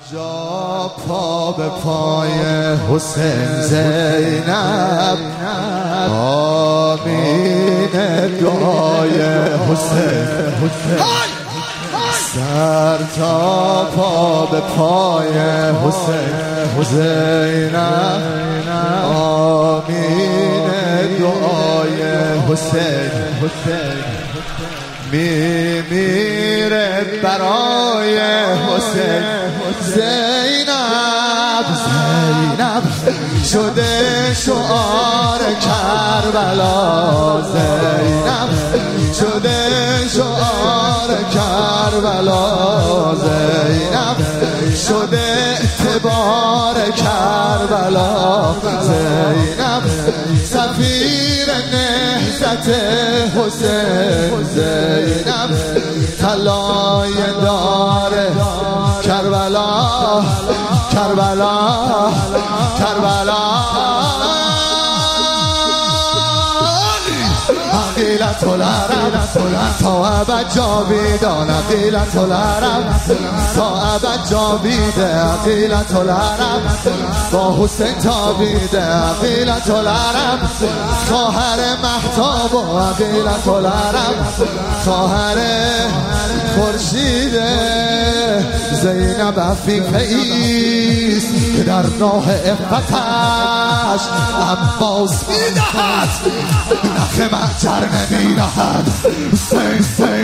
جا پا به پای حسین زینب آمین دعای حسین سر تا پا به پای حسین زینب آمین دعای حسین میمیره برای حسین زینب شده شعار کربلا زینب شده شعار کربلا زینب شده اعتبار کربلا زینب سفیر نهضت حسین زینب طلای داره کربلا کربلا کربلا عقیلت العرب تا ابد جاویدان عقیلت العرب تا ابد جاویده عقیلت العرب با حسین تابیده عقیلت العرب خواهر مهتاب و عقیلت العرب خواهر خورشید زینب عفیفه ایست که در راه افتش عباس میدهد نخ معجر نمیدهد حسین